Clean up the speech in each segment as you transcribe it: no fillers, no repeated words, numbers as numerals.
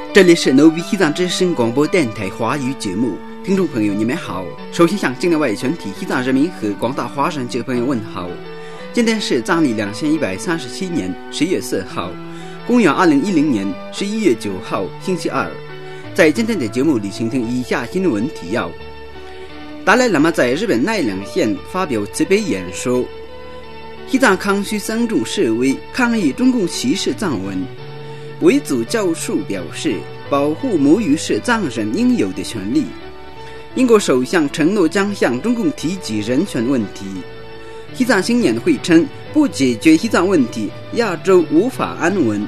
这里是 Novi 西藏之声广播电台华语节目，听众朋友你们好。首先向境内外全体西藏人民和广大华人界朋友问好。今天是藏历2137年10月4号，公元2010年11月9号星期二。在今天的节目里，请听以下新闻提要。达赖喇嘛在日本奈良县发表慈悲演说，西藏康区僧众示威抗议中共歧视藏文。维族教授表示，保护母语是藏人应有的权利。英国首相承诺将向中共提及人权问题。西藏青年会称，不解决西藏问题，亚洲无法安稳。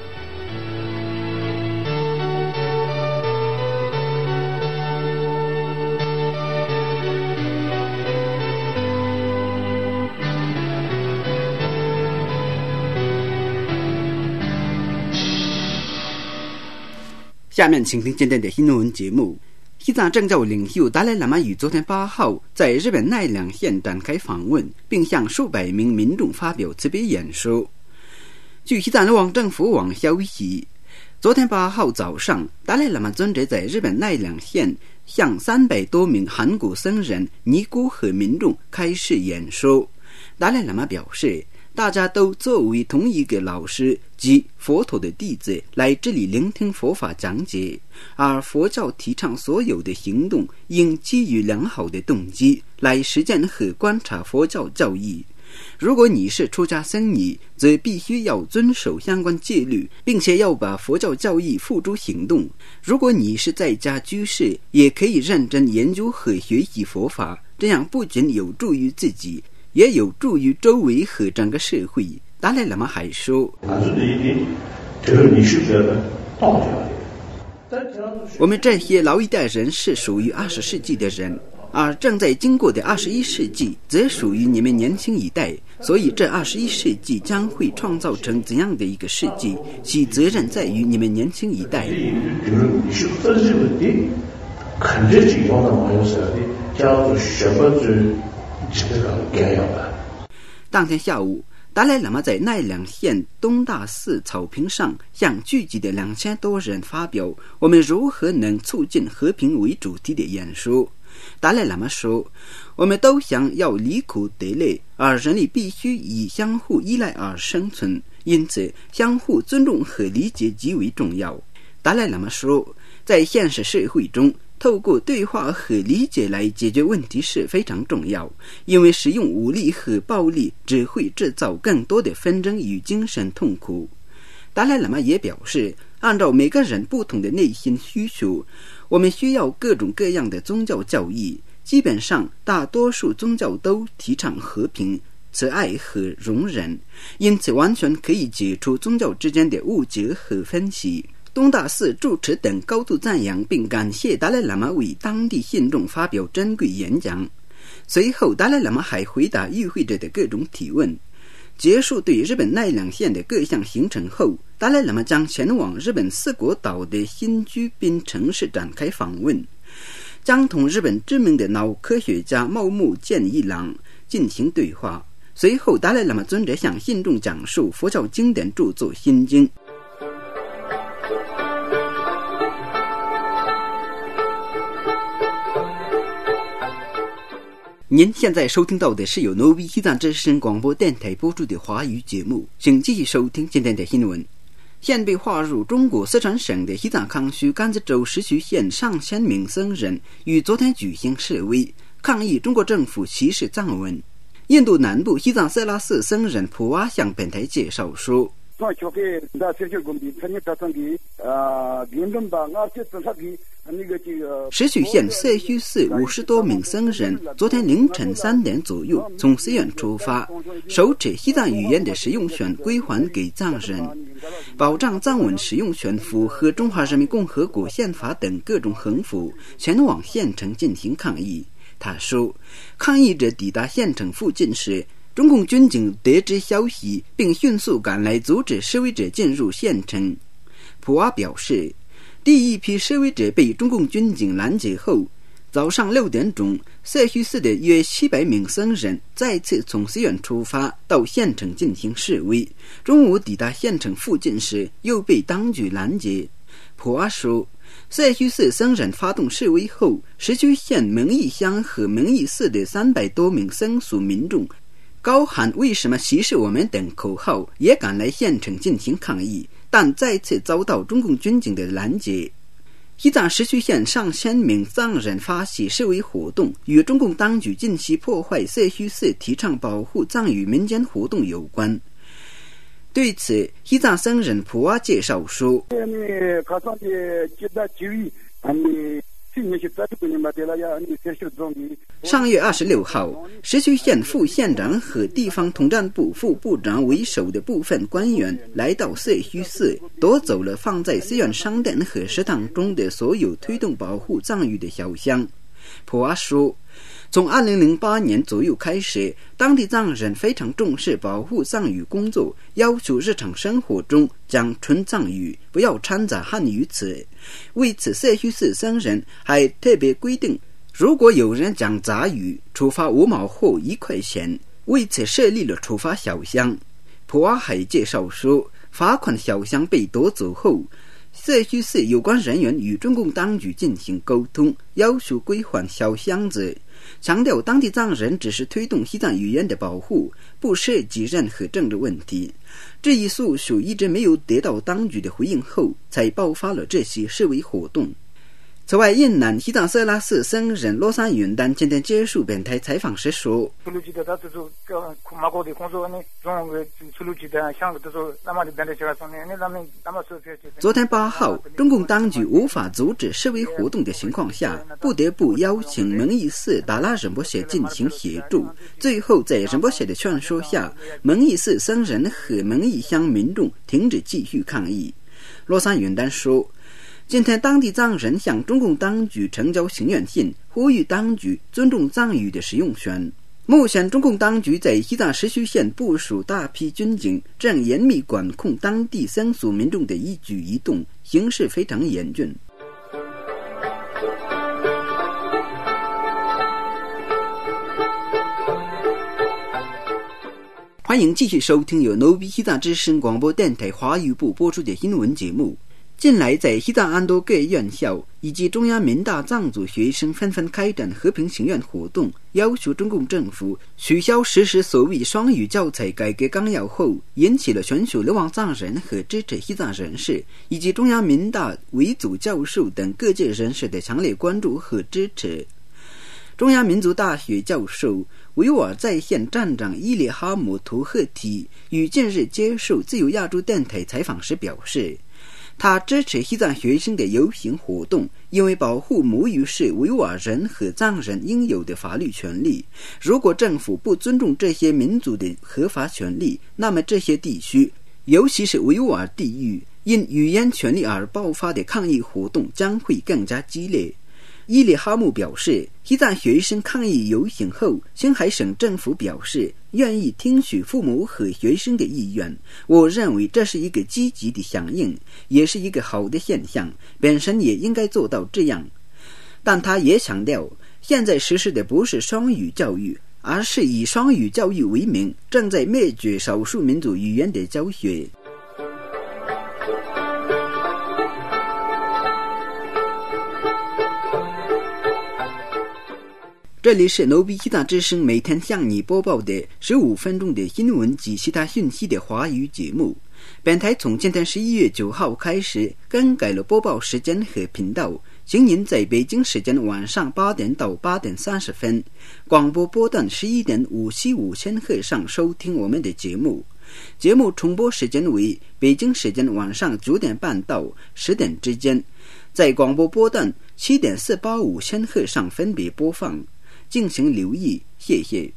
下面请听今天的新闻节目。西藏政教领袖达赖喇嘛于昨天8号在日本奈良县展开访问，并向数百名民众发表慈悲演说。据西藏流亡政府网消息，昨天8号早上，达赖喇嘛尊者在日本奈良县向300多名韩国僧人、尼姑和民众开示演说。达赖喇嘛表示，大家都作为同一个老师及佛陀的弟子来这里聆听佛法讲解，而佛教提倡所有的行动应基于良好的动机来实践和观察佛教教义。如果你是出家僧尼，则必须要遵守相关戒律，并且要把佛教教义付诸行动。如果你是在家居士，也可以认真研究和学习佛法，这样不仅有助于自己，也有助于周围和整个社会。达赖喇嘛还说，我们这些老一代人是属于20世纪的人，而正在经过的21世纪则属于你们年轻一代，所以这21世纪将会创造成怎样的一个世纪，其责任在于你们年轻一代。当天下午，达赖喇嘛在奈良县东大寺草坪上向聚集的2000多人发表我们如何能促进和平为主题的演说。达赖喇嘛说，我们都想要离苦得乐，而人类必须以相互依赖而生存，因此相互尊重和理解极为重要。达赖喇嘛说，在现实社会中，透过对话和理解来解决问题是非常重要，因为使用武力和暴力只会制造更多的纷争与精神痛苦。达赖喇嘛也表示，按照每个人不同的内心需求，我们需要各种各样的宗教教义。基本上大多数宗教都提倡和平、慈爱和容忍，因此完全可以解除宗教之间的误解和分歧。东大寺住持等高度赞扬并感谢达赖喇嘛为当地信众发表珍贵演讲。随后，达赖喇嘛还回答与会者的各种提问。结束对日本奈良县的各项行程后，达赖喇嘛将前往日本四国岛的新居滨城市展开访问，将同日本知名的脑科学家茂木健一郎进行对话。随后，达赖喇嘛尊者向信众讲述佛教经典著作《心经》。您现在收听到的是由 Novi 西藏之声广播电台播出的华语节目，请继续收听今天的新闻。现被划入中国四川省的西藏康区甘孜州石渠县上千名僧人于昨天举行示威，抗议中国政府歧视藏文。印度南部西藏色拉寺僧人普瓦向本台介绍说，石渠县色须寺50多名僧人昨天凌晨3点左右从寺院出发，手持西藏语言的使用权归还给藏人，保障藏文使用权符合中华人民共和国宪法等各种横幅，前往县城进行抗议。他说，抗议者抵达县城附近时，中共军警得知消息并迅速赶来阻止示威者进入县城。普瓦表示，第一批示威者被中共军警拦截后，早上6点钟，色须寺的约700名僧人再次从寺院出发到县城进行示威，中午抵达县城附近时又被当局拦截。 普阿说，社区市僧人发动示威后，石渠县蒙义乡和蒙义市的300多名僧俗民众高喊为什么歧视我们等口号，也赶来县城进行抗议，但再次遭到中共军警的拦截。西藏石渠县上千名藏人发起示威活动，与中共当局近期破坏社区市提倡保护藏语民间活动有关。对此，西藏僧人普阿介绍说，上月26号，石渠县副县长和地方统战部副部长为首的部分官员来到社区市，夺走了放在寺院商店和食堂中的所有推动保护藏语的小箱。普阿说，从2008年左右开始，当地藏人非常重视保护藏语工作，要求日常生活中讲纯藏语，不要掺杂汉语词。为此，社区市僧人还特别规定，如果有人讲杂语，处罚5毛或1块钱。为此设立了处罚小箱。普阿还介绍说，罚款小箱被夺走后，社区市有关人员与中共当局进行沟通，要求归还小箱子，强调当地藏人只是推动西藏语言的保护，不涉及任何政治问题。这一诉求一直没有得到当局的回应后，才爆发了这些示威活动。此外，印南西藏色拉寺僧人罗山云丹今天接受本台采访时说，昨天8号，中共当局无法阻止示威活动的情况下，不得不邀请蒙义寺达拉仁波切进行协助。最后在仁波切的劝说下，蒙义寺僧人和蒙义乡民众停止继续抗议。罗山云丹说，今天当地藏人向中共当局呈交请愿信，呼吁当局尊重藏语的使用权。目前中共当局在西藏石渠县部署大批军警，正严密管控当地僧俗民众的一举一动，形势非常严峻。欢迎继续收听由 Nobi 西藏之声广播电台华语部播出的英文节目。近来在西藏安多各院校以及中央民大藏族学生纷纷开展和平请愿活动，要求中共政府取消实施所谓双语教材改革纲要后，引起了全球流亡藏人和支持西藏人士以及中央民大维族教授等各界人士的强烈关注和支持。中央民族大学教授维吾尔在线站长伊列哈姆图赫提于近日接受自由亚洲电台采访时表示，他支持西藏学生的游行活动，因为保护母语是维吾尔人和藏人应有的法律权利。如果政府不尊重这些民族的合法权利，那么这些地区，尤其是维吾尔地域，因语言权利而爆发的抗议活动将会更加激烈。伊里哈木表示，西藏学生抗议游行后，青海省政府表示愿意听取父母和学生的意愿。我认为这是一个积极的响应，也是一个好的现象，本身也应该做到这样。但他也强调，现在实施的不是双语教育，而是以双语教育为名，正在灭绝少数民族语言的教学。这里是Nobi西藏之声每天向你播报的15分钟的新闻及其他讯息的华语节目。本台从今天11月9号开始更改了播报时间和频道，请您在北京时间晚上8点到8点30分，广播波段11点575千赫上收听我们的节目。节目重播时间为北京时间晚上9点半到10点之间，在广播波段7点485千赫上分别播放。敬请留意，谢谢。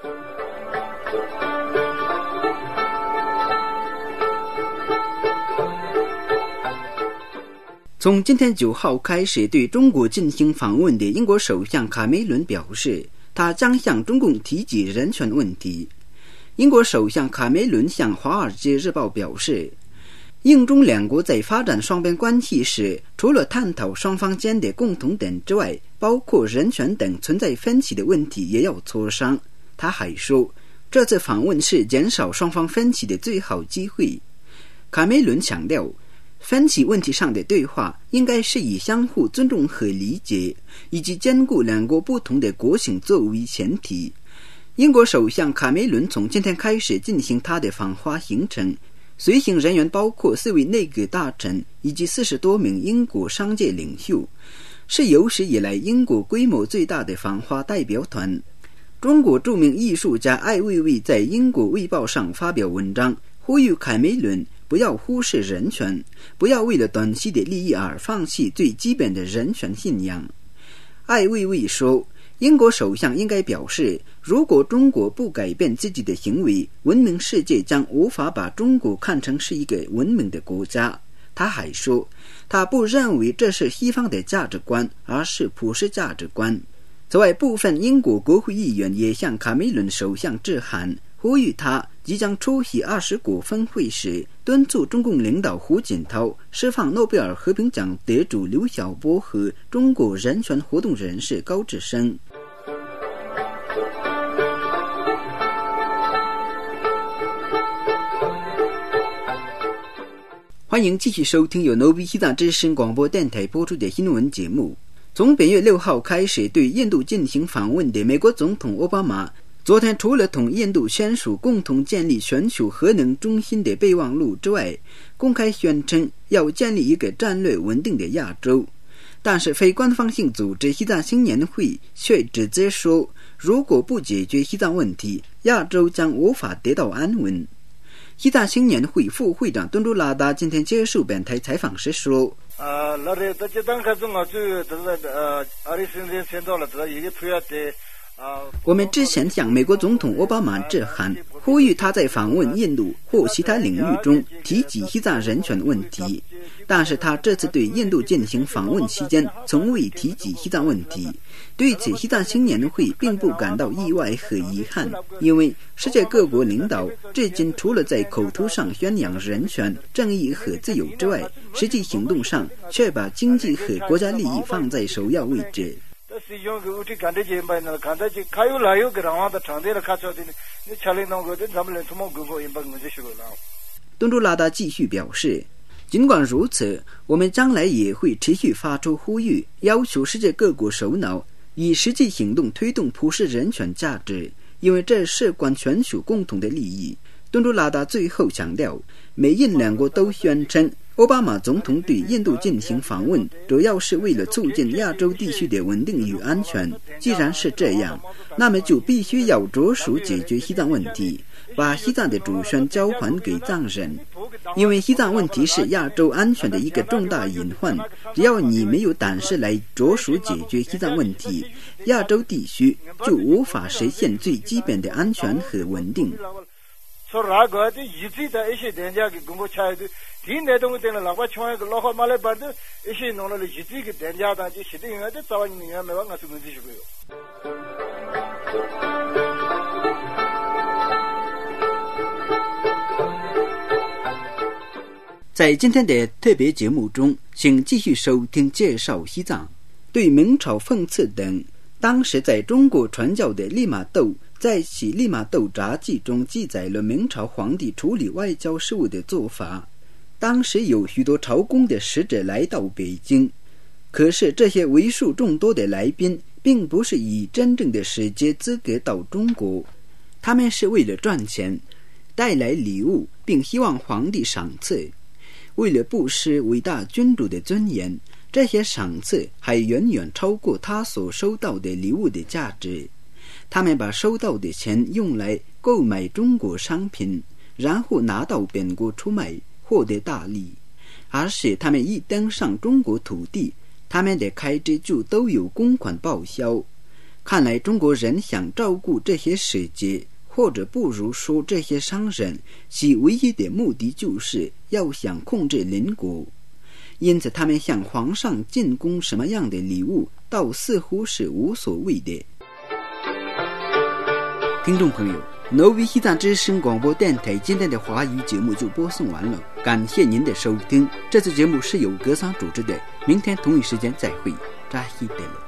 从今天9号开始对中国进行访问的英国首相卡梅伦表示，他将向中共提及人权问题。英国首相卡梅伦向《华尔街日报》表示，英中两国在发展双边关系时，除了探讨双方间的共同点之外，包括人权等存在分歧的问题也要磋商。他还说，这次访问是减少双方分歧的最好机会。卡梅伦强调， 分析问题上的对话应该是以相互尊重和理解，以及兼顾两国不同的国情作为前提。英国首相卡梅伦从今天开始进行他的访华行程，随行人员包括4位内阁大臣以及40多名英国商界领袖，是有史以来英国规模最大的访华代表团。中国著名艺术家艾未未在英国卫报上发表文章，呼吁卡梅伦不要忽视人权，不要为了短期的利益而放弃最基本的人权信仰。艾未未说，英国首相应该表示，如果中国不改变自己的行为，文明世界将无法把中国看成是一个文明的国家。他还说，他不认为这是西方的价值观，而是普世价值观。此外，部分英国国会议员也向卡梅伦首相致函，呼吁他即将出席20国峰会时，敦促中共领导胡锦涛释放诺贝尔和平奖得主刘晓波和中国人权活动人士高志生。欢迎继续收听由 Novi 西藏之声广播电台播出的新闻节目。从本月6号开始对印度进行访问的美国总统奥巴马，昨天除了同印度签署共同建立全球核能中心的备忘录之外，公开宣称要建立一个战略稳定的亚洲。但是非官方性组织西藏青年会却指责说，如果不解决西藏问题，亚洲将无法得到安稳。西藏青年会副会长敦珠拉达今天接受本台采访时说，我们之前向美国总统奥巴马致函，呼吁他在访问印度或其他领域中提及西藏人权问题，但是他这次对印度进行访问期间从未提及西藏问题。对此，西藏青年会并不感到意外和遗憾，因为世界各国领导至今除了在口头上宣扬人权、正义和自由之外，实际行动上却把经济和国家利益放在首要位置。敦珠拉达继续表示，尽管如此，我们将来也会持续发出呼吁，要求世界各国首脑以实际行动推动普世人权价值，因为这事关全球共同的利益。敦珠拉达最后强调，美印两国都宣称奥巴马总统对印度进行访问主要是为了促进亚洲地区的稳定与安全。既然是这样，那么就必须要着手解决西藏问题，把西藏的主权交还给藏人，因为西藏问题是亚洲安全的一个重大隐患。只要你没有胆识来着手解决西藏问题，亚洲地区就无法实现最基本的安全和稳定。在今天的特别节目中，请继续收听介绍西藏对明朝讽刺等。当时在中国传教的利玛窦在其《利玛窦札记》中记载了明朝皇帝处理外交事务的做法。当时有许多朝贡的使者来到北京，可是这些为数众多的来宾并不是以真正的使节资格到中国，他们是为了赚钱，带来礼物，并希望皇帝赏赐。为了不失伟大君主的尊严，这些赏赐还远远超过他所收到的礼物的价值。他们把收到的钱用来购买中国商品，然后拿到本国出卖，获得大利。而且他们一登上中国土地，他们的开支就都有公款报销。看来中国人想照顾这些使节，或者不如说这些商人，其唯一的目的就是要想控制邻国。因此他们向皇上进贡什么样的礼物，倒似乎是无所谓的。听众朋友，Novi 西藏之声广播电台今天的华语节目就播送完了，感谢您的收听。这次节目是由格桑主持的，明天同一时间再会，扎西德勒。